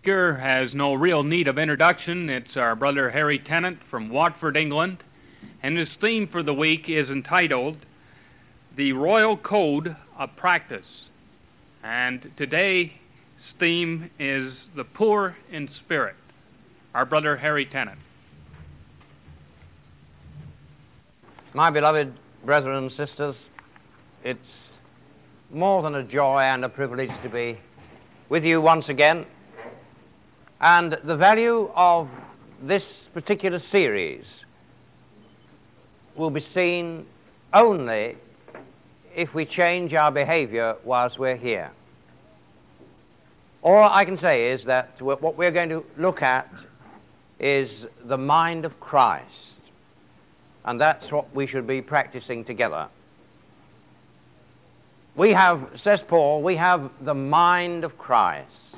speaker has no real need of introduction. It's our brother Harry Tennant from Watford, England, and his theme for the week is entitled The Royal Code of Practice. And today's theme is the poor in spirit. Our brother Harry Tennant. My beloved brethren and sisters, it's more than a joy and a privilege to be with you once again. And the value of this particular series will be seen only if we change our behavior whilst we're here. All I can say is that what we're going to look at is the mind of Christ. And that's what we should be practicing together. We have, says Paul, we have the mind of Christ.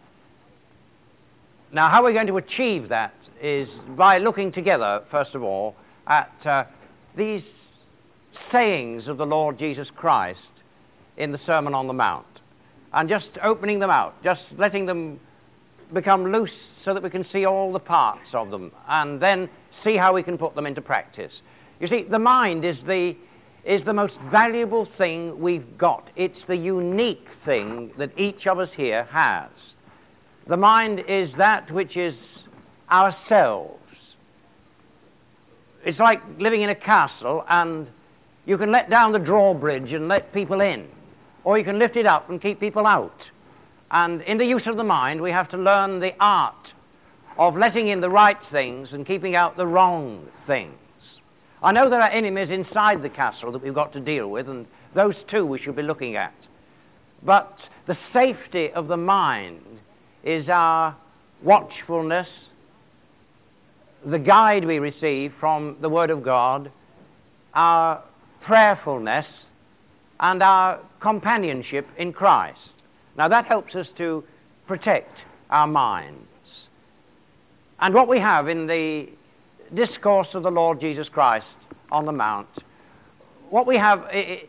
Now, how we're going to achieve that is by looking together, first of all, at these sayings of the Lord Jesus Christ in the Sermon on the Mount, and just opening them out, just letting them become loose so that we can see all the parts of them, and then see how we can put them into practice. You see, the mind is the most valuable thing we've got. It's the unique thing that each of us here has. The mind is that which is ourselves. It's like living in a castle, and you can let down the drawbridge and let people in, or you can lift it up and keep people out. And in the use of the mind, we have to learn the art of letting in the right things and keeping out the wrong things. I know there are enemies inside the castle that we've got to deal with, and those too we should be looking at. But the safety of the mind is our watchfulness, the guide we receive from the Word of God, our prayerfulness, and our companionship in Christ. Now that helps us to protect our minds. And what we have in the discourse of the Lord Jesus Christ on the Mount, what we have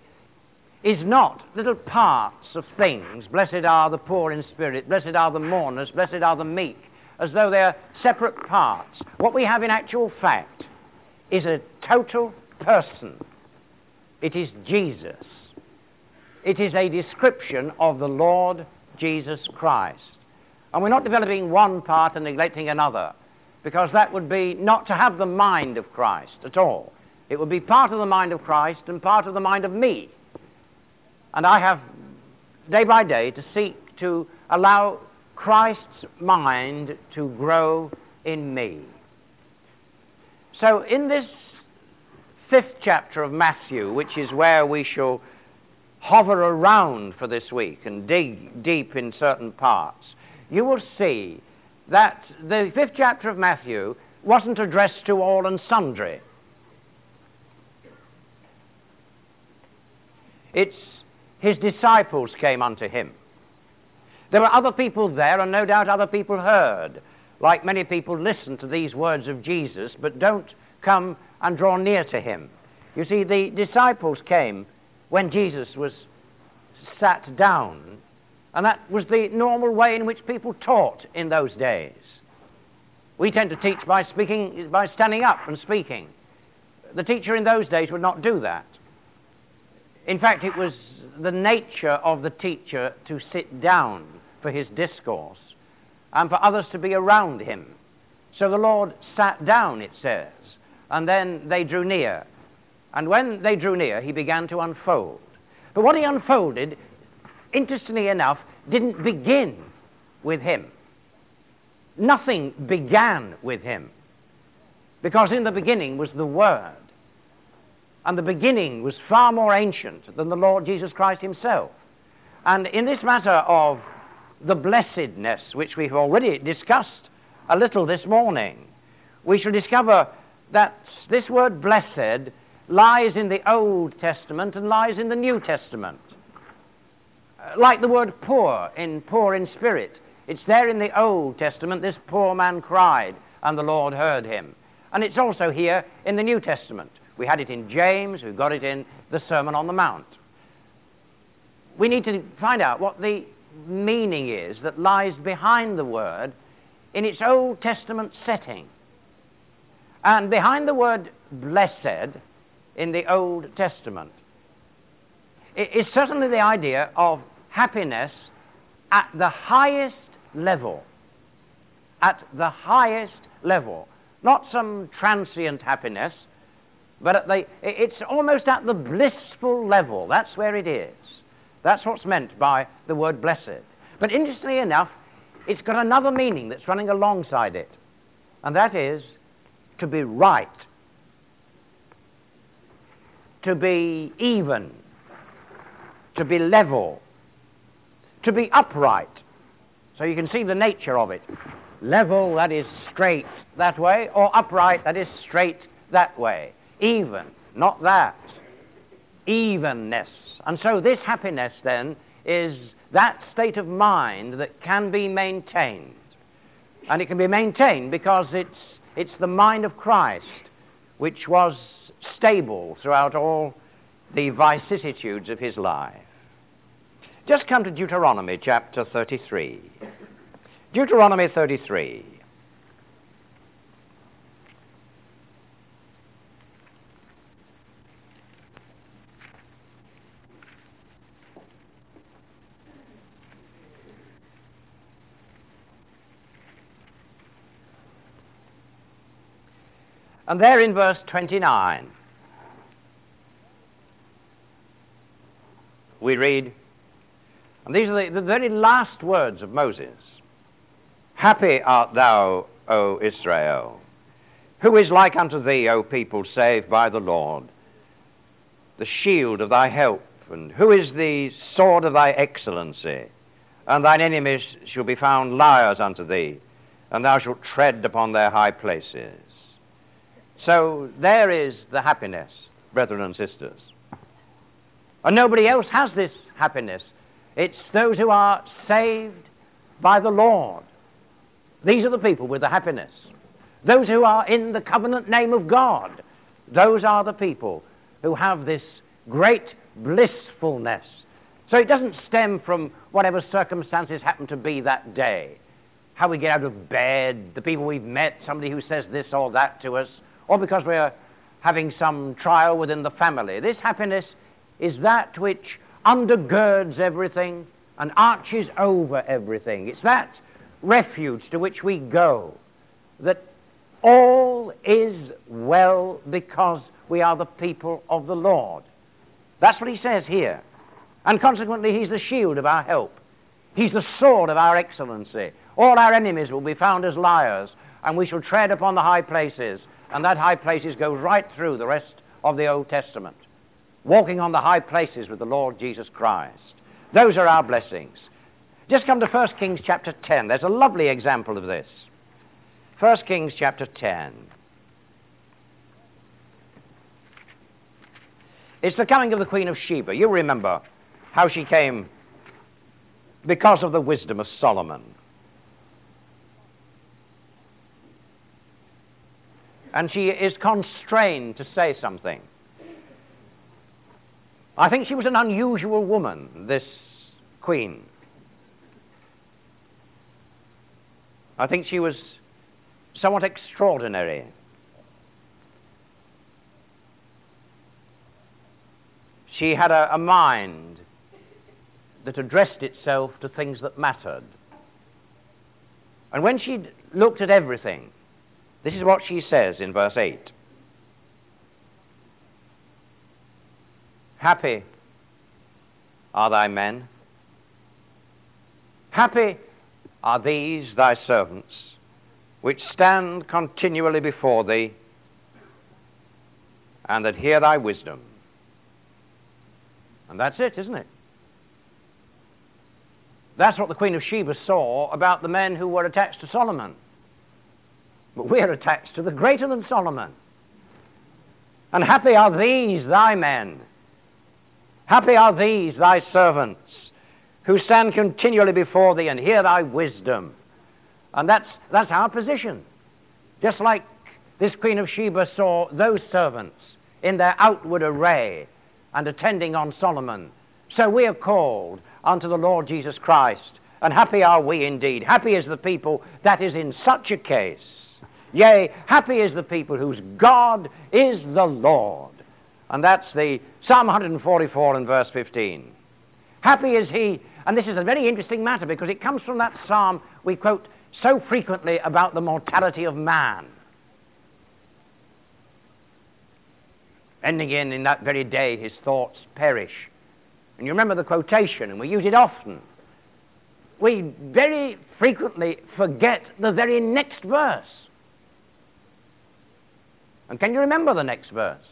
is not little parts of things. Blessed are the poor in spirit, blessed are the mourners, blessed are the meek, as though they're separate parts. What we have in actual fact is a total person. It is Jesus. It is a description of the Lord Jesus Christ. And we're not developing one part and neglecting another, because that would be not to have the mind of Christ at all. It would be part of the mind of Christ and part of the mind of me. And I have, day by day, to seek to allow Christ's mind to grow in me. So in this 5th chapter of Matthew, which is where we shall hover around for this week and dig deep in certain parts, you will see that the 5th chapter of Matthew wasn't addressed to all and sundry. It's his disciples came unto him. There were other people there, and no doubt other people heard. Like many people listen to these words of Jesus, but don't come and draw near to him. You see, the disciples came when Jesus was sat down, and that was the normal way in which people taught in those days. We tend to teach by standing up and speaking. The teacher in those days would not do that. In fact, it was the nature of the teacher to sit down for his discourse and for others to be around him. So the Lord sat down, it says, and then they drew near. And when they drew near, he began to unfold. But what he unfolded, interestingly enough, didn't begin with him. Nothing began with him, because in the beginning was the Word. And the beginning was far more ancient than the Lord Jesus Christ himself. And in this matter of the blessedness, which we've already discussed a little this morning, we shall discover that this word blessed lies in the Old Testament and lies in the New Testament. Like the word poor in spirit, it's there in the Old Testament. This poor man cried, and the Lord heard him. And it's also here in the New Testament. We had it in James, we got it in the Sermon on the Mount. We need to find out what the meaning is that lies behind the word in its Old Testament setting. And behind the word blessed in the Old Testament is certainly the idea of happiness at the highest level. At the highest level. Not some transient happiness, but it's almost at the blissful level. That's where it is. That's what's meant by the word blessed. But interestingly enough, it's got another meaning that's running alongside it, and that is to be right, to be even, to be level, to be upright. So you can see the nature of it. Level, that is straight that way, or upright, that is straight that way. Even, not that. Evenness. And so this happiness then is that state of mind that can be maintained. And it can be maintained because it's the mind of Christ which was stable throughout all the vicissitudes of his life. Just come to Deuteronomy chapter 33. Deuteronomy 33. And there in verse 29, we read, and these are the very last words of Moses. Happy art thou, O Israel, who is like unto thee, O people saved by the Lord, the shield of thy help, and who is the sword of thy excellency, and thine enemies shall be found liars unto thee, and thou shalt tread upon their high places. So there is the happiness, brethren and sisters. And nobody else has this happiness. It's those who are saved by the Lord. These are the people with the happiness. Those who are in the covenant name of God. Those are the people who have this great blissfulness. So it doesn't stem from whatever circumstances happen to be that day. How we get out of bed, the people we've met, somebody who says this or that to us, or because we're having some trial within the family. This happiness is that which undergirds everything and arches over everything. It's that refuge to which we go, that all is well because we are the people of the Lord. That's what he says here. And consequently, he's the shield of our help. He's the sword of our excellency. All our enemies will be found as liars, and we shall tread upon the high places. And that high places goes right through the rest of the Old Testament. Walking on the high places with the Lord Jesus Christ. Those are our blessings. Just come to 1 Kings chapter 10. There's a lovely example of this. 1 Kings chapter 10. It's the coming of the Queen of Sheba. You remember how she came because of the wisdom of Solomon. And she is constrained to say something. I think she was an unusual woman, this queen. I think she was somewhat extraordinary. She had a mind that addressed itself to things that mattered. And when she looked at everything, this is what she says in verse 8. Happy are thy men. Happy are these thy servants, which stand continually before thee, and that hear thy wisdom. And that's it, isn't it? That's what the Queen of Sheba saw about the men who were attached to Solomon. But we're attached to the greater than Solomon. And happy are these thy men. Happy are these thy servants, who stand continually before thee and hear thy wisdom. And that's our position. Just like this Queen of Sheba saw those servants in their outward array and attending on Solomon, so we are called unto the Lord Jesus Christ. And happy are we indeed. Happy is the people that is in such a case. Yea, happy is the people whose God is the Lord. And that's the Psalm 144 and verse 15. Happy is he, and this is a very interesting matter because it comes from that psalm we quote so frequently about the mortality of man. Ending in that very day his thoughts perish. And you remember the quotation, and we use it often. We very frequently forget the very next verse. And can you remember the next verse?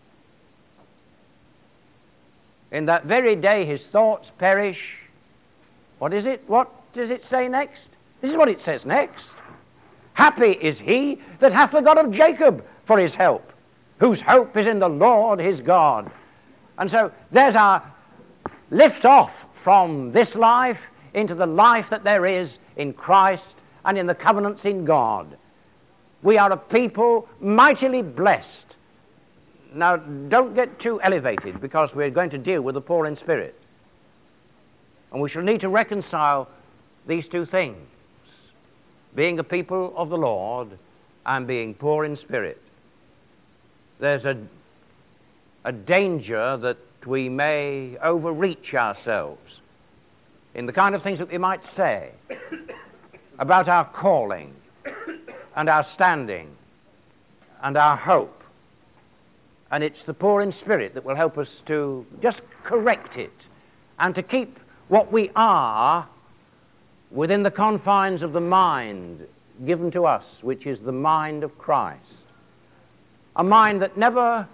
In that very day his thoughts perish. What is it? What does it say next? This is what it says next. Happy is he that hath the God of Jacob for his help, whose hope is in the Lord his God. And so there's our lift off from this life into the life that there is in Christ and in the covenants in God. We are a people mightily blessed. Now, don't get too elevated because we're going to deal with the poor in spirit. And we shall need to reconcile these two things, being a people of the Lord and being poor in spirit. There's a danger that we may overreach ourselves in the kind of things that we might say about our calling and our standing and our hope. And it's the poor in spirit that will help us to just correct it and to keep what we are within the confines of the mind given to us, which is the mind of Christ. A mind that never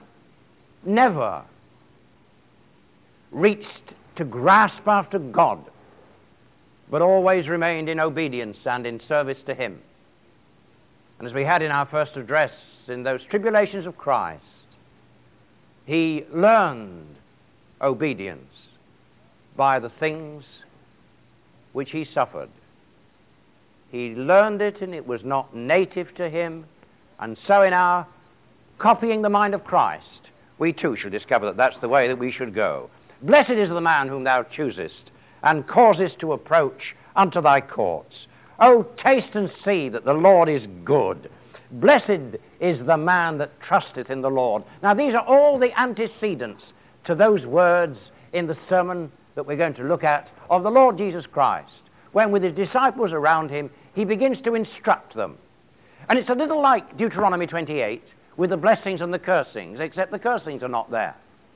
reached to grasp after God, but always remained in obedience and in service to him. And as we had in our first address, in those tribulations of Christ, he learned obedience by the things which he suffered. He learned it, and it was not native to him. And so in our copying the mind of Christ, we too shall discover that that's the way that we should go. Blessed is the man whom thou choosest, and causest to approach unto thy courts. O taste and see that the Lord is good. Blessed is the man that trusteth in the Lord. Now these are all the antecedents to those words in the sermon that we're going to look at of the Lord Jesus Christ, when with his disciples around him, he begins to instruct them. And it's a little like Deuteronomy 28 with the blessings and the cursings, except the cursings are not there.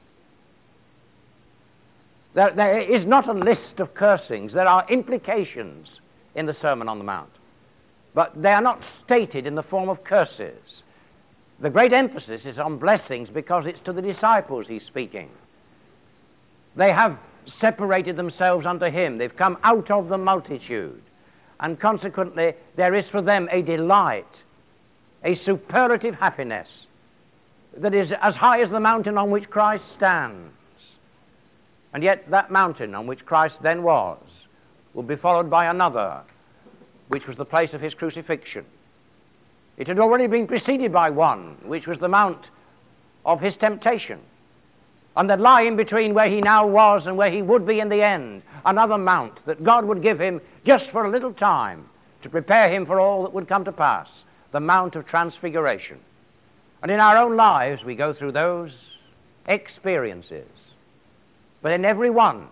There is not a list of cursings. There are implications in the Sermon on the Mount, but they are not stated in the form of curses. The great emphasis is on blessings because it's to the disciples he's speaking. They have separated themselves unto him. They've come out of the multitude. And consequently, there is for them a delight, a superlative happiness that is as high as the mountain on which Christ stands. And yet that mountain on which Christ then was will be followed by another, which was the place of his crucifixion. It had already been preceded by one, which was the mount of his temptation. And there'd lie in between where he now was and where he would be in the end, another mount that God would give him just for a little time to prepare him for all that would come to pass, the Mount of Transfiguration. And in our own lives, we go through those experiences. But in every one,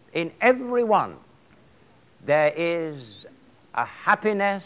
there is a happiness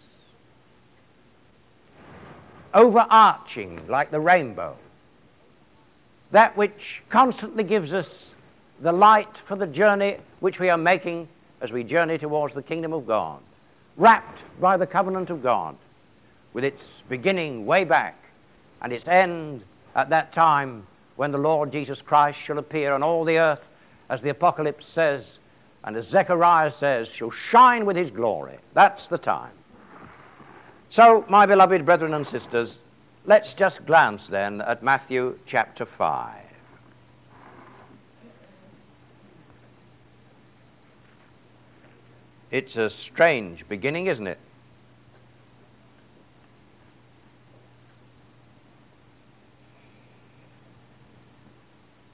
overarching like the rainbow, that which constantly gives us the light for the journey which we are making as we journey towards the kingdom of God, wrapped by the covenant of God, with its beginning way back and its end at that time when the Lord Jesus Christ shall appear on all the earth, as the Apocalypse says, and as Zechariah says, shall shine with his glory. That's the time. So, my beloved brethren and sisters, let's just glance then at Matthew chapter 5. It's a strange beginning, isn't it?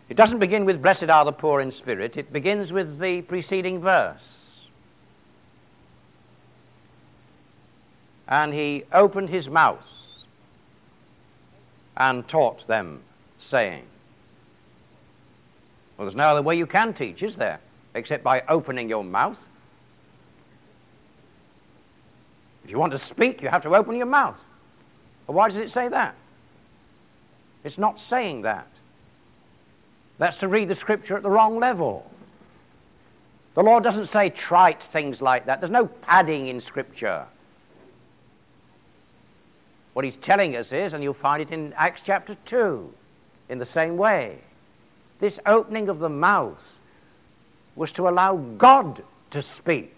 It doesn't begin with blessed are the poor in spirit. It begins with the preceding verse. And he opened his mouth and taught them, saying. Well, there's no other way you can teach, is there? Except by opening your mouth. If you want to speak, you have to open your mouth. Well, why does it say that? It's not saying that. That's to read the Scripture at the wrong level. The Lord doesn't say trite things like that. There's no padding in Scripture. What he's telling us is, and you'll find it in Acts chapter 2, in the same way, this opening of the mouth was to allow God to speak.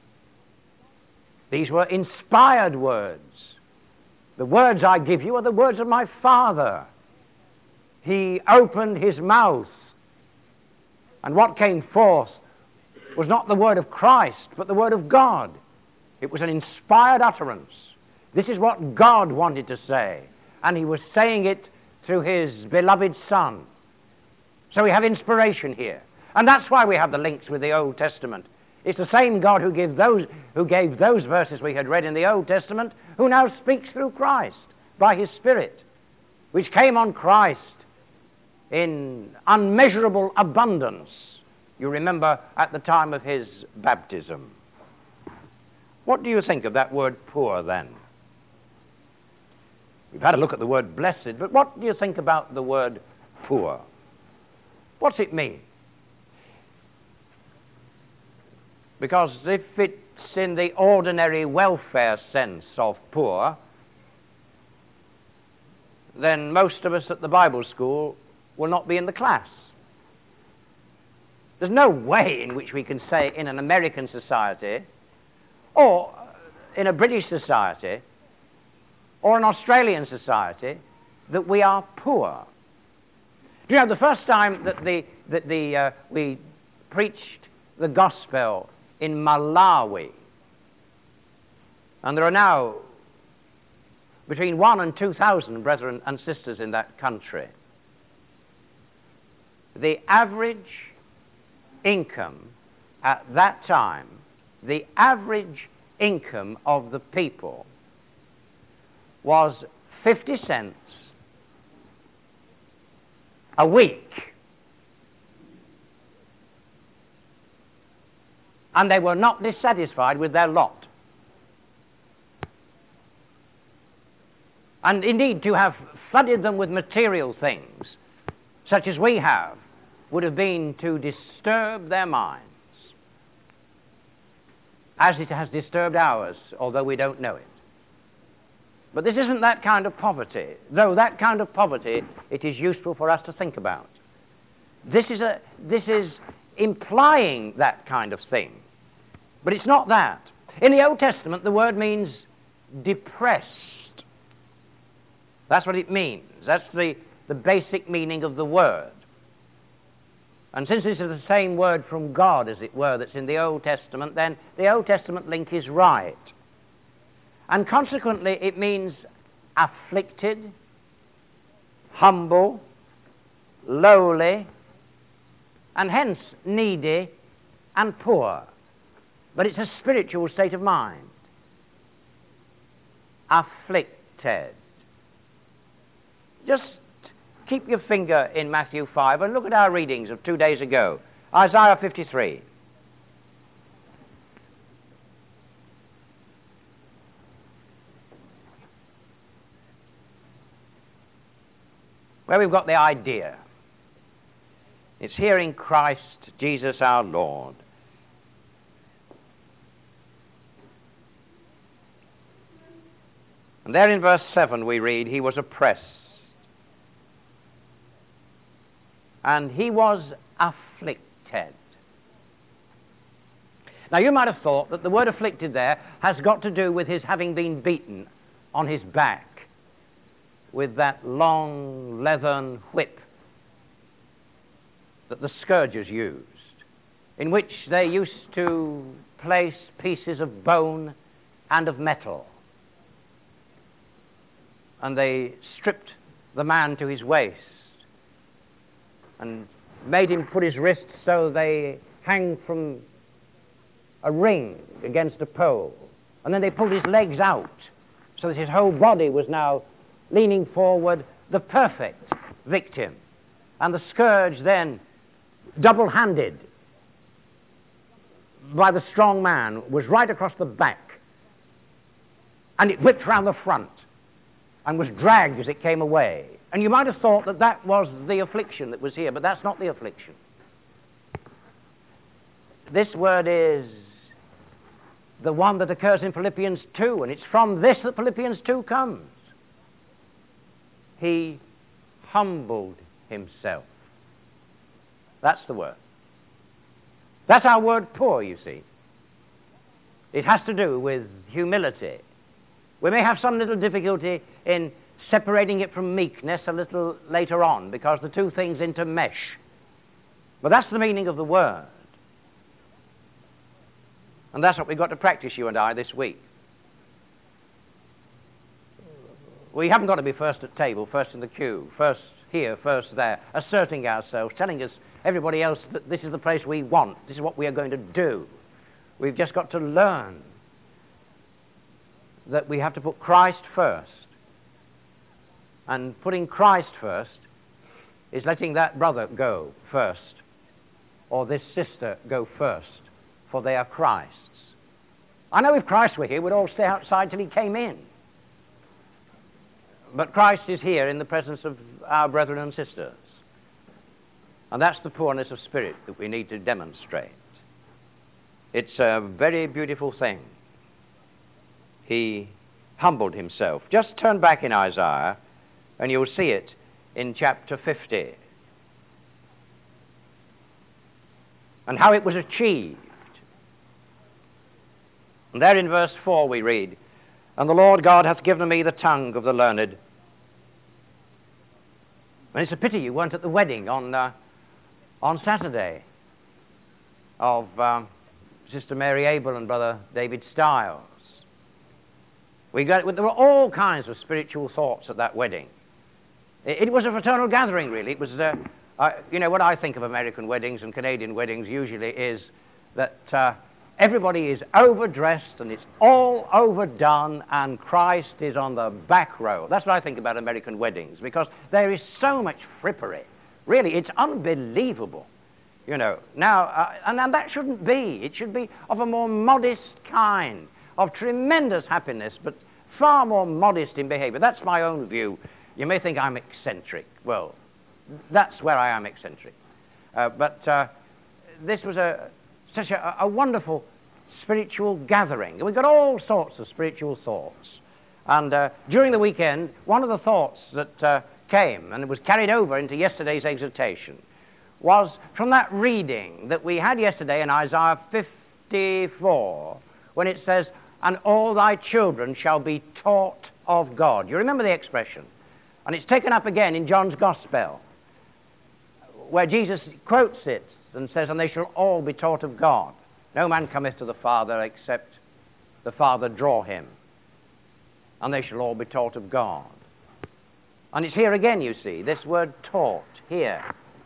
These were inspired words. The words I give you are the words of my Father. He opened his mouth, and what came forth was not the word of Christ, but the word of God. It was an inspired utterance. This is what God wanted to say, and he was saying it through his beloved Son. So we have inspiration here, and that's why we have the links with the Old Testament. It's the same God who gave those verses we had read in the Old Testament, who now speaks through Christ by his Spirit, which came on Christ in unmeasurable abundance. You remember at the time of his baptism. What do you think of that word poor then? We've had a look at the word blessed, but what do you think about the word poor? What's it mean? Because if it's in the ordinary welfare sense of poor, then most of us at the Bible school will not be in the class. There's no way in which we can say in an American society, or in a British society, or an Australian society, that we are poor. Do you know, the first time that we preached the gospel in Malawi, and there are now between 1,000 and 2,000 brethren and sisters in that country, the average income at that time, the average income of the people was 50 cents a week. And they were not dissatisfied with their lot. And indeed, to have flooded them with material things, such as we have, would have been to disturb their minds, as it has disturbed ours, although we don't know it. But this isn't that kind of poverty, though that kind of poverty it is useful for us to think about. This is implying that kind of thing, but it's not that. In the Old Testament, the word means depressed. That's what it means. That's the basic meaning of the word. And since this is the same word from God, as it were, that's in the Old Testament, then the Old Testament link is right. And consequently, it means afflicted, humble, lowly, and hence needy and poor. But it's a spiritual state of mind. Afflicted. Just keep your finger in Matthew 5 and look at our readings of 2 days ago. Isaiah 53. Where we've got the idea. It's hearing Christ Jesus our Lord. And there in verse 7 we read, he was oppressed, and he was afflicted. Now you might have thought that the word afflicted there has got to do with his having been beaten on his back with that long leathern whip that the scourgers used, in which they used to place pieces of bone and of metal. And they stripped the man to his waist and made him put his wrists so they hang from a ring against a pole. And then they pulled his legs out so that his whole body was now leaning forward, the perfect victim. And the scourge then, double-handed by the strong man, was right across the back. And it whipped round the front and was dragged as it came away. And you might have thought that that was the affliction that was here, but that's not the affliction. This word is the one that occurs in Philippians 2, and it's from this that Philippians 2 comes. He humbled himself. That's the word. That's our word poor, you see. It has to do with humility. We may have some little difficulty in separating it from meekness a little later on, because the two things intermesh. But that's the meaning of the word. And that's what we've got to practice, you and I, this week. We haven't got to be first at table, first in the queue, first here, first there, asserting ourselves, telling us, everybody else, that this is the place we want, this is what we are going to do. We've just got to learn that we have to put Christ first. And putting Christ first is letting that brother go first, or this sister go first, for they are Christ's. I know if Christ were here, we'd all stay outside till he came in. But Christ is here in the presence of our brethren and sisters. And that's the poorness of spirit that we need to demonstrate. It's a very beautiful thing. He humbled himself. Just turn back in Isaiah, and you'll see it in chapter 50. And how it was achieved. And there in verse 4 we read, "And the Lord God hath given me the tongue of the learned." And it's a pity you weren't at the wedding on Saturday of Sister Mary Abel and Brother David Stiles. There were all kinds of spiritual thoughts at that wedding. It was a fraternal gathering, really. It was, what I think of American weddings and Canadian weddings usually is that everybody is overdressed and it's all overdone, and Christ is on the back row. That's what I think about American weddings, because there is so much frippery. Really, it's unbelievable. Now, and that shouldn't be. It should be of a more modest kind, of tremendous happiness, but far more modest in behavior. That's my own view. You may think I'm eccentric. Well, that's where I am eccentric. But this was such a wonderful spiritual gathering. We've got all sorts of spiritual thoughts. And during the weekend, one of the thoughts that came, and it was carried over into yesterday's exhortation, was from that reading that we had yesterday in Isaiah 54, when it says, "And all thy children shall be taught of God." You remember the expression? And it's taken up again in John's Gospel, where Jesus quotes it and says, "And they shall all be taught of God. No man cometh to the Father except the Father draw him. And they shall all be taught of God." And it's here again, you see, this word taught here.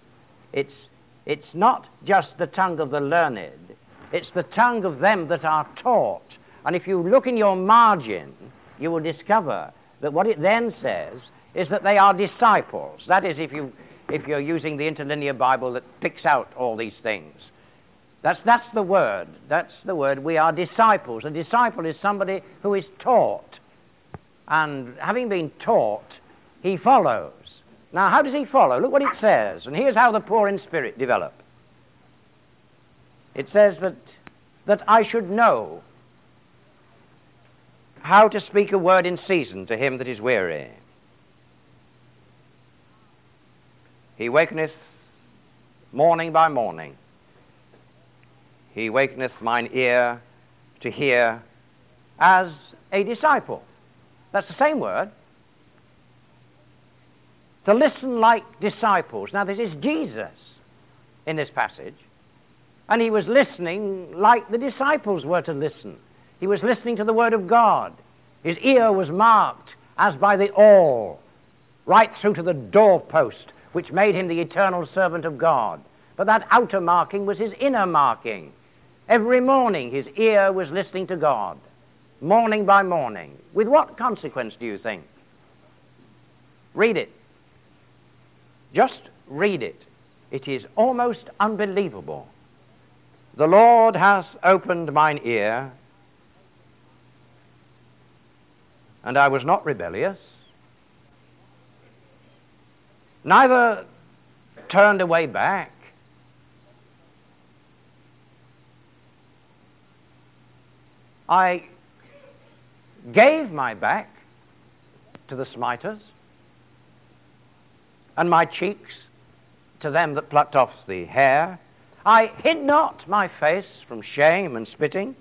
It's not just the tongue of the learned, it's the tongue of them that are taught. And if you look in your margin, you will discover that what it then says is that they are disciples. That is, if you're using the interlinear Bible that picks out all these things. That's the word. That's the word. We are disciples. A disciple is somebody who is taught. And having been taught, he follows. Now, how does he follow? Look what it says. And here's how the poor in spirit develop. It says that I should know how to speak a word in season to him that is weary. He wakeneth morning by morning. He wakeneth mine ear to hear as a disciple. That's the same word. To listen like disciples. Now, this is Jesus in this passage. And he was listening like the disciples were to listen. He was listening to the Word of God. His ear was marked as by the awl, right through to the doorpost which made him the eternal servant of God. But that outer marking was his inner marking. Every morning his ear was listening to God, morning by morning. With what consequence do you think? Read it. Just read it. It is almost unbelievable. The Lord hath opened mine ear, and I was not rebellious, neither turned away back. I gave my back to the smiters, and my cheeks to them that plucked off the hair. I hid not my face from shame and spitting.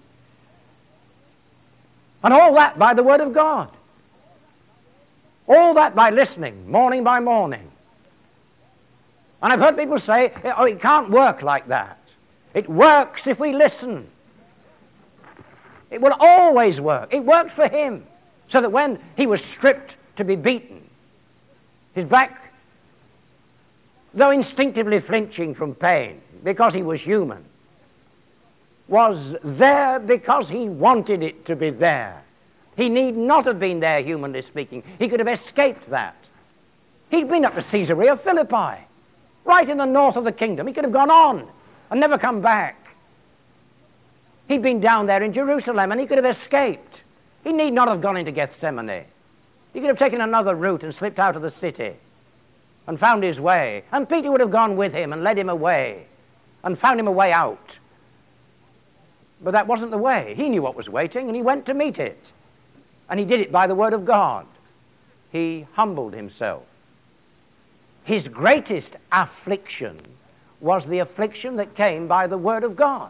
And all that by the word of God. All that by listening, morning by morning. And I've heard people say, oh, it can't work like that. It works if we listen. It will always work. It worked for him. So that when he was stripped to be beaten, his back, though instinctively flinching from pain, because he was human, was there because he wanted it to be there. He need not have been there, humanly speaking. He could have escaped that. He'd been up to Caesarea Philippi, right in the north of the kingdom. He could have gone on and never come back. He'd been down there in Jerusalem, and he could have escaped. He need not have gone into Gethsemane. He could have taken another route and slipped out of the city and found his way. And Peter would have gone with him and led him away and found him a way out. But that wasn't the way. He knew what was waiting, and he went to meet it. And he did it by the word of God. He humbled himself. His greatest affliction was the affliction that came by the word of God.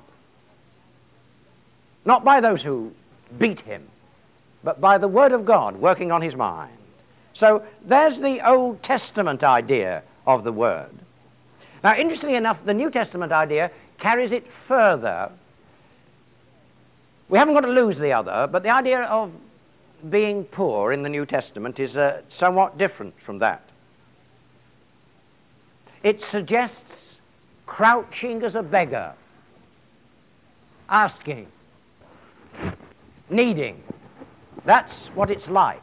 Not by those who beat him, but by the word of God working on his mind. So there's the Old Testament idea of the word. Now, interestingly enough, the New Testament idea carries it further. We haven't got to lose the other, but the idea of being poor in the New Testament is somewhat different from that. It suggests crouching as a beggar, asking, needing. That's what it's like.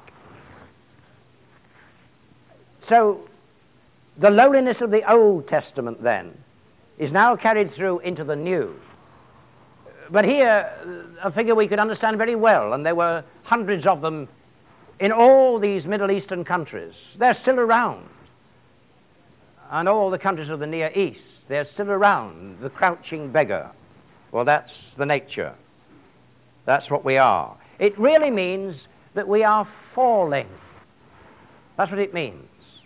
So the lowliness of the Old Testament then is now carried through into the New. But here, a figure we could understand very well, and there were hundreds of them in all these Middle Eastern countries. They're still around. And all the countries of the Near East, they're still around, the crouching beggar. Well, that's the nature. That's what we are. It really means that we are falling. That's what it means.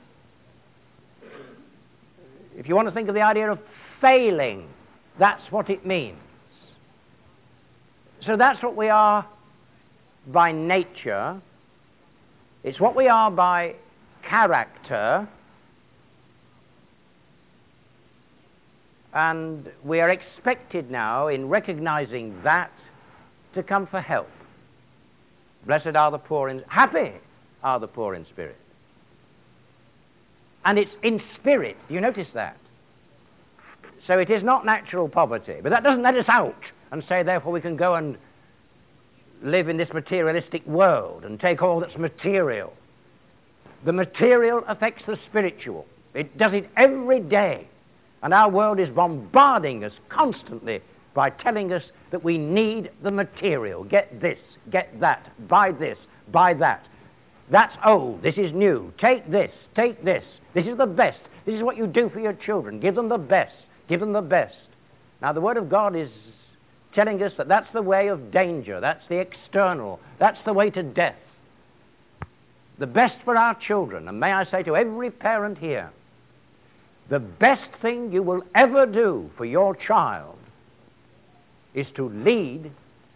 If you want to think of the idea of failing, that's what it means. So that's what we are by nature. It's what we are by character. And we are expected now, in recognizing that, to come for help. Blessed are the poor in... Happy are the poor in spirit. And it's in spirit. Do you notice that? So it is not natural poverty. But that doesn't let us out and say, therefore, we can go and live in this materialistic world and take all that's material. The material affects the spiritual. It does it every day. And our world is bombarding us constantly by telling us that we need the material. Get this, get that, buy this, buy that. That's old, this is new. Take this, take this. This is the best. This is what you do for your children. Give them the best. Give them the best. Now, the Word of God is telling us that that's the way of danger. That's the external. That's the way to death. The best for our children. And may I say to every parent here, the best thing you will ever do for your child is to lead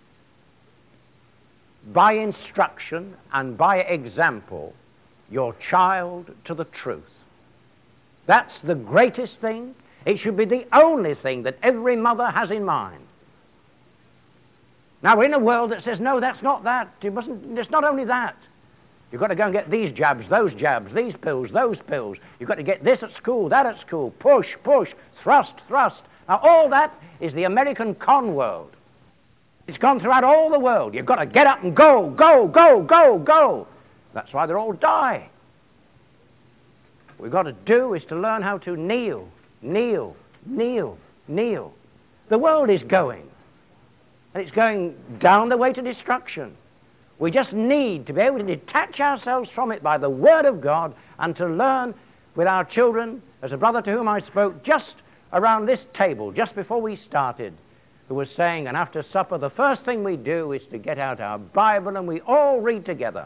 by instruction and by example your child to the truth. That's the greatest thing. It should be the only thing that every mother has in mind. Now, we're in a world that says, no, that's not that. It's not only that. You've got to go and get these jabs, these pills, those pills. You've got to get this at school, that at school. Push, push, thrust, thrust. Now, all that is the American con world. It's gone throughout all the world. You've got to get up and go, go, go, go, go. That's why they all die. What we've got to do is to learn how to kneel, kneel, kneel, kneel. The world is going, and it's going down the way to destruction. We just need to be able to detach ourselves from it by the Word of God and to learn with our children, as a brother to whom I spoke just around this table, just before we started, who was saying, and after supper, the first thing we do is to get out our Bible and we all read together.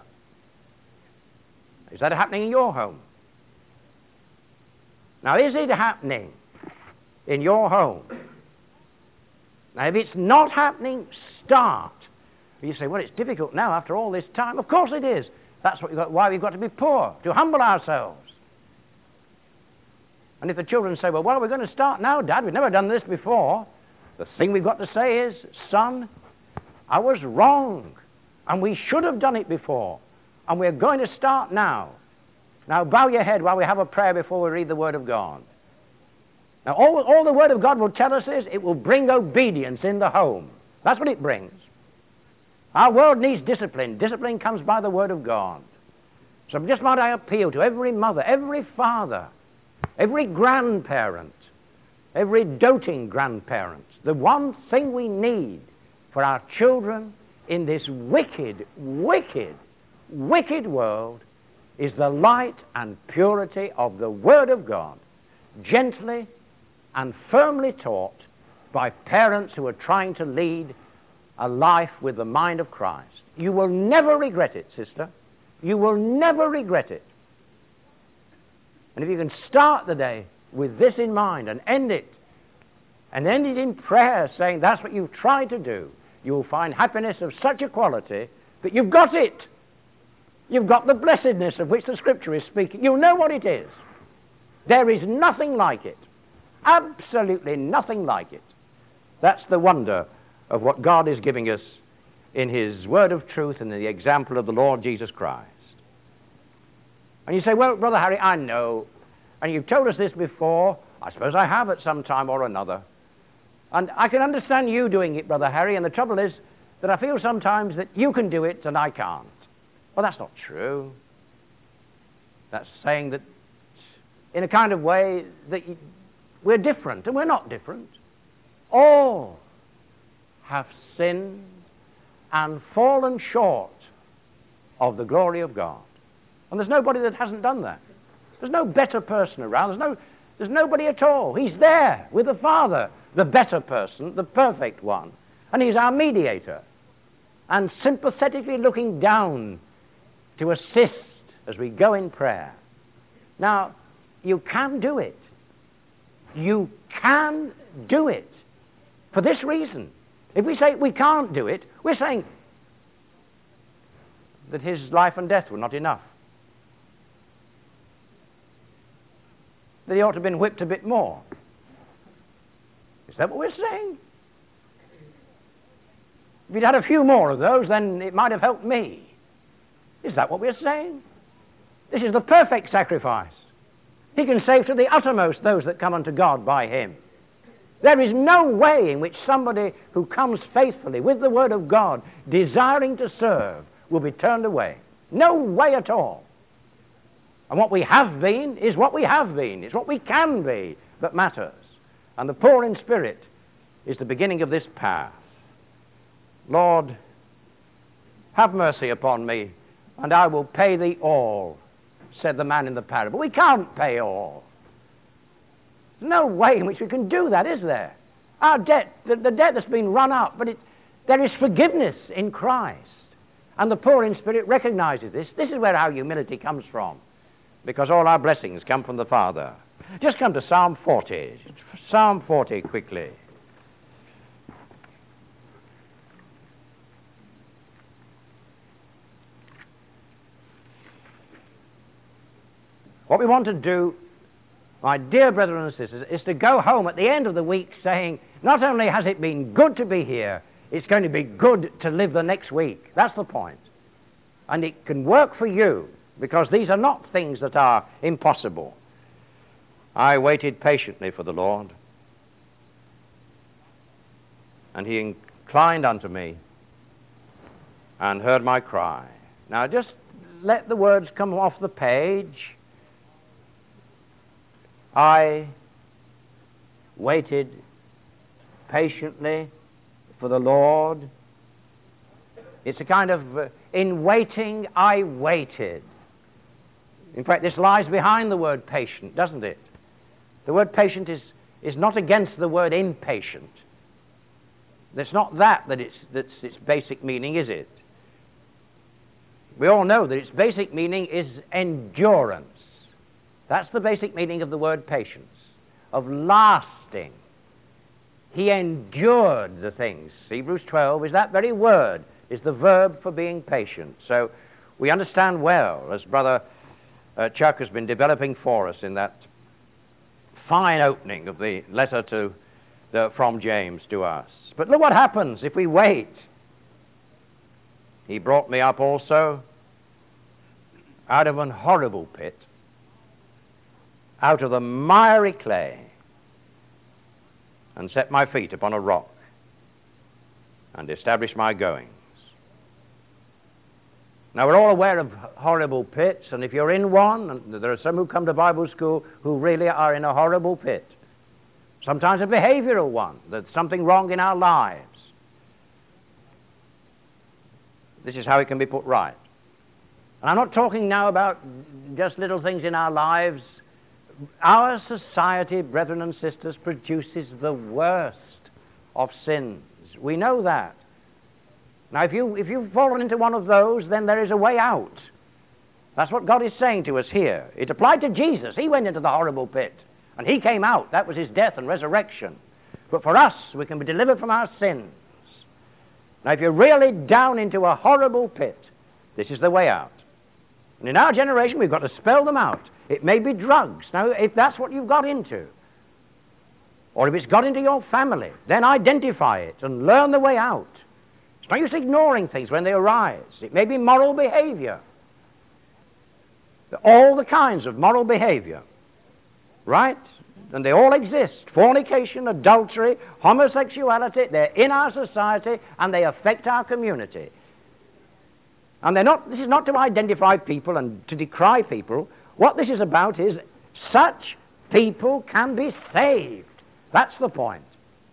Is that happening in your home? Now, is it happening in your home? Now, if it's not happening, start. You say, well, it's difficult now after all this time. Of course it is. That's why we've got to be poor, to humble ourselves. And if the children say, well, we're going to start now, Dad, we've never done this before, the thing we've got to say is, son, I was wrong, and we should have done it before, and we're going to start now. Now bow your head while we have a prayer before we read the Word of God. Now all the Word of God will tell us is it will bring obedience in the home. That's what it brings. Our world needs discipline. Discipline comes by the Word of God. So just might I appeal to every mother, every father, every grandparent, every doting grandparent. The one thing we need for our children in this wicked, wicked, wicked world is the light and purity of the Word of God, gently and firmly taught by parents who are trying to lead a life with the mind of Christ. You will never regret it, sister. You will never regret it. And if you can start the day with this in mind and end it in prayer, saying that's what you've tried to do, you will find happiness of such a quality that you've got it. You've got the blessedness of which the Scripture is speaking. You'll know what it is. There is nothing like it. Absolutely nothing like it. That's the wonder of what God is giving us in His Word of truth and in the example of the Lord Jesus Christ. And you say, well, Brother Harry, I know, and you've told us this before. I suppose I have at some time or another. And I can understand you doing it, Brother Harry, and the trouble is that I feel sometimes that you can do it and I can't. Well, that's not true. That's saying that in a kind of way that we're different, and we're not different. All have sinned and fallen short of the glory of God. And there's nobody that hasn't done that. There's no better person around. There's nobody at all. He's there with the Father, the better person, the perfect one. And He's our mediator. And sympathetically looking down to assist as we go in prayer. Now, you can do it. You can do it. For this reason. If we say we can't do it, we're saying that His life and death were not enough. That He ought to have been whipped a bit more. Is that what we're saying? If He'd had a few more of those, then it might have helped me. Is that what we're saying? This is the perfect sacrifice. He can save to the uttermost those that come unto God by Him. There is no way in which somebody who comes faithfully with the Word of God, desiring to serve, will be turned away. No way at all. And what we have been is what we have been. It's what we can be that matters. And the poor in spirit is the beginning of this path. Lord, have mercy upon me, and I will pay thee all, said the man in the parable. We can't pay all. There's no way in which we can do that, is there? Our debt, the debt that's been run up, but there is forgiveness in Christ. And the poor in spirit recognizes this. This is where our humility comes from, because all our blessings come from the Father. Just come to Psalm 40. Psalm 40 quickly. What we want to do, my dear brethren and sisters, is to go home at the end of the week saying, not only has it been good to be here, it's going to be good to live the next week. That's the point. And it can work for you, because these are not things that are impossible. I waited patiently for the Lord, and he inclined unto me and heard my cry. Now just let the words come off the page. I waited patiently for the Lord. It's a kind of, in waiting, I waited. In fact, this lies behind the word patient, doesn't it? The word patient is not against the word impatient. It's not that's its basic meaning, is it? We all know that its basic meaning is endurance. That's the basic meaning of the word patience, of lasting. He endured the things. Hebrews 12 is that very word, is the verb for being patient. So we understand well, as Brother Chuck has been developing for us in that fine opening of the letter from James to us. But look what happens if we wait. He brought me up also out of an horrible pit, out of the miry clay, and set my feet upon a rock, and established my goings. Now, we're all aware of horrible pits, and if you're in one, and there are some who come to Bible school who really are in a horrible pit, sometimes a behavioral one, there's something wrong in our lives. This is how it can be put right. And I'm not talking now about just little things in our lives. Our society, brethren and sisters, produces the worst of sins. We know that. Now, if you've fallen into one of those, then there is a way out. That's what God is saying to us here. It applied to Jesus. He went into the horrible pit, and he came out. That was his death and resurrection. But for us, we can be delivered from our sins. Now, if you're really down into a horrible pit, this is the way out. And in our generation, we've got to spell them out. It may be drugs. Now, if that's what you've got into, or if it's got into your family, then identify it and learn the way out. It's no use ignoring things when they arise. It may be moral behavior. All the kinds of moral behavior, right? And they all exist. Fornication, adultery, homosexuality, they're in our society and they affect our community. And this is not to identify people and to decry people. What this is about is such people can be saved. That's the point.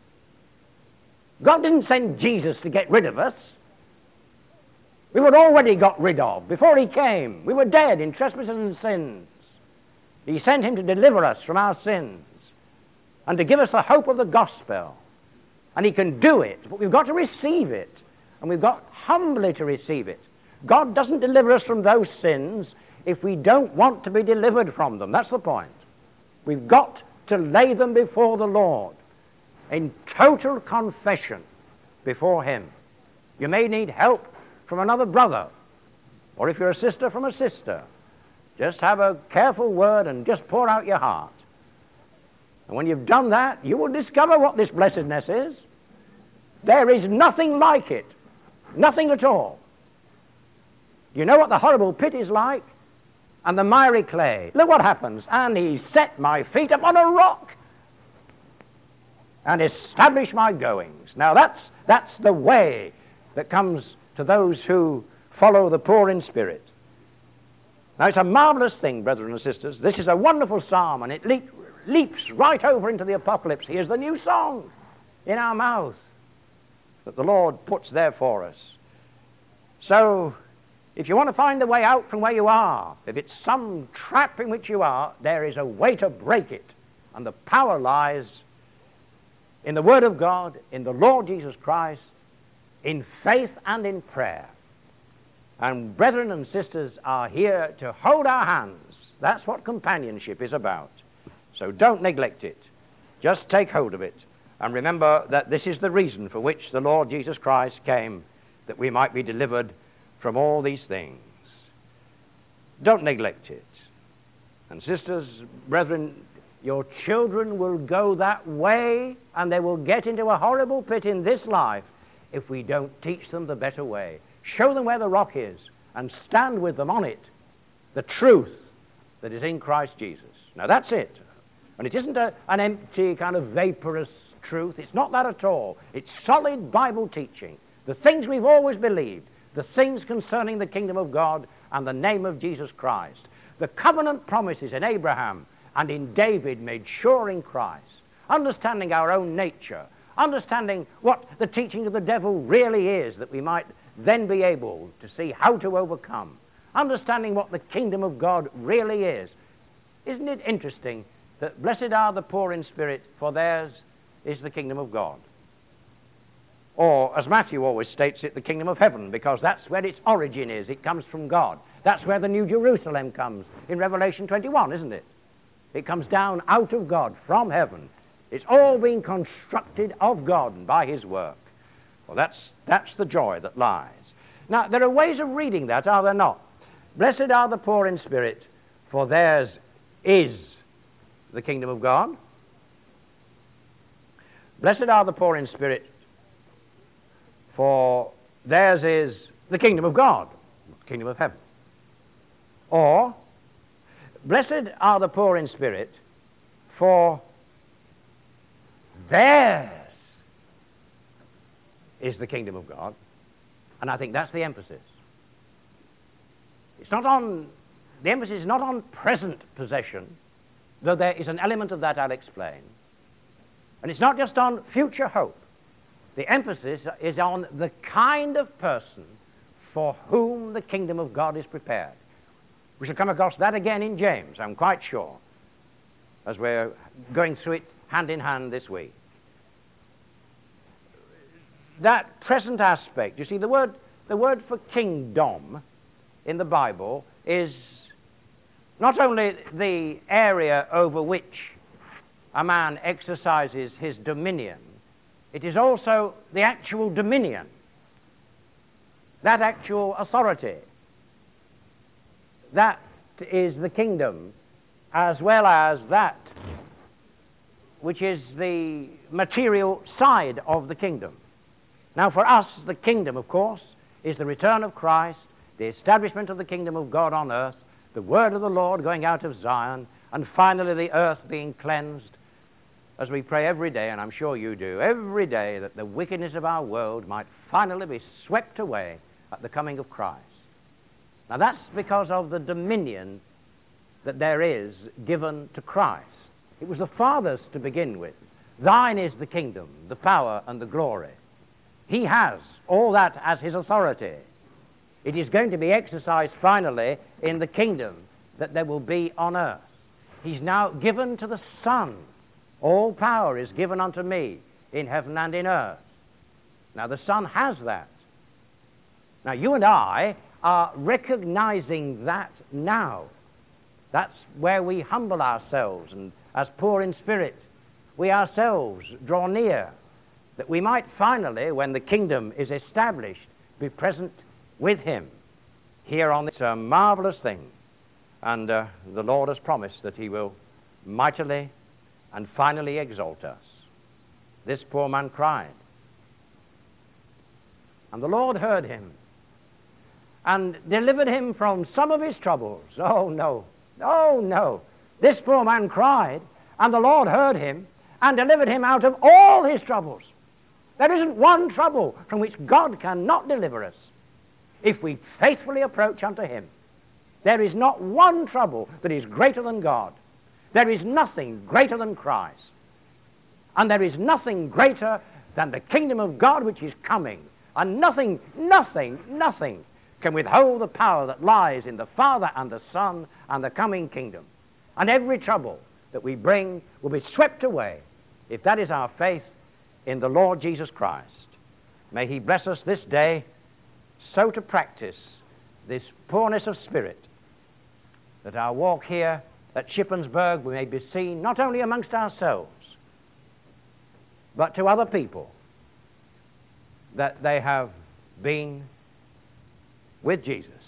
God didn't send Jesus to get rid of us. We were already got rid of before he came. We were dead in trespasses and sins. He sent him to deliver us from our sins and to give us the hope of the gospel. And he can do it, but we've got to receive it. And we've got humbly to receive it. God doesn't deliver us from those sins if we don't want to be delivered from them. That's the point. We've got to lay them before the Lord in total confession before him. You may need help from another brother, or if you're a sister, from a sister. Just have a careful word and just pour out your heart. And when you've done that, you will discover what this blessedness is. There is nothing like it. Nothing at all. You know what the horrible pit is like? And the miry clay. Look what happens. And he set my feet upon a rock and established my goings. Now that's the way that comes to those who follow the poor in spirit. Now it's a marvelous thing, brethren and sisters. This is a wonderful psalm, and it leaps right over into the apocalypse. Here's the new song in our mouth that the Lord puts there for us. So if you want to find the way out from where you are, if it's some trap in which you are, there is a way to break it. And the power lies in the Word of God, in the Lord Jesus Christ, in faith and in prayer. And brethren and sisters are here to hold our hands. That's what companionship is about. So don't neglect it. Just take hold of it. And remember that this is the reason for which the Lord Jesus Christ came, that we might be delivered from all these things. Don't neglect it. And sisters, brethren, your children will go that way, and they will get into a horrible pit in this life if we don't teach them the better way. Show them where the rock is, and stand with them on it, the truth that is in Christ Jesus. Now that's it. And it isn't an empty kind of vaporous truth. It's not that at all. It's solid Bible teaching. The things we've always believed, the things concerning the kingdom of God and the name of Jesus Christ. The covenant promises in Abraham and in David made sure in Christ. Understanding our own nature, understanding what the teaching of the devil really is, that we might then be able to see how to overcome. Understanding what the kingdom of God really is. Isn't it interesting that blessed are the poor in spirit, for theirs is the kingdom of God? Or, as Matthew always states it, the kingdom of heaven, because that's where its origin is. It comes from God. That's where the New Jerusalem comes in Revelation 21, isn't it? It comes down out of God, from heaven. It's all been constructed of God and by his work. Well, that's the joy that lies. Now, there are ways of reading that, are there not? Blessed are the poor in spirit, for theirs is the kingdom of God. Blessed are the poor in spirit, for theirs is the kingdom of God, the kingdom of heaven. Or, blessed are the poor in spirit, for theirs is the kingdom of God. And I think that's the emphasis. The emphasis is not on present possession, though there is an element of that I'll explain. And it's not just on future hope. The emphasis is on the kind of person for whom the kingdom of God is prepared. We shall come across that again in James, I'm quite sure, as we're going through it hand in hand this week. That present aspect, you see, the word for kingdom in the Bible is not only the area over which a man exercises his dominion, it is also the actual dominion, that actual authority. That is the kingdom, as well as that which is the material side of the kingdom. Now, for us, the kingdom, of course, is the return of Christ, the establishment of the kingdom of God on earth, the word of the Lord going out of Zion, and finally the earth being cleansed, as we pray every day, and I'm sure you do, every day, that the wickedness of our world might finally be swept away at the coming of Christ. Now, that's because of the dominion that there is given to Christ. It was the Father's to begin with. Thine is the kingdom, the power, and the glory. He has all that as his authority. It is going to be exercised finally in the kingdom that there will be on earth. He's now given to the Son. All power is given unto me in heaven and in earth. Now the Son has that. Now you and I are recognizing that now. That's where we humble ourselves, and as poor in spirit, we ourselves draw near, that we might finally, when the kingdom is established, be present with him here on this marvelous thing. And the Lord has promised that he will mightily and finally exalt us. This poor man cried, and the Lord heard him and delivered him from some of his troubles. Oh no, oh no. This poor man cried, and the Lord heard him and delivered him out of all his troubles. There isn't one trouble from which God cannot deliver us if we faithfully approach unto him. There is not one trouble that is greater than God. There is nothing greater than Christ. And there is nothing greater than the kingdom of God which is coming. And nothing can withhold the power that lies in the Father and the Son and the coming kingdom. And every trouble that we bring will be swept away if that is our faith in the Lord Jesus Christ. May he bless us this day so to practice this poorness of spirit, that our walk here at Shippensburg may be seen not only amongst ourselves, but to other people, that they have been with Jesus.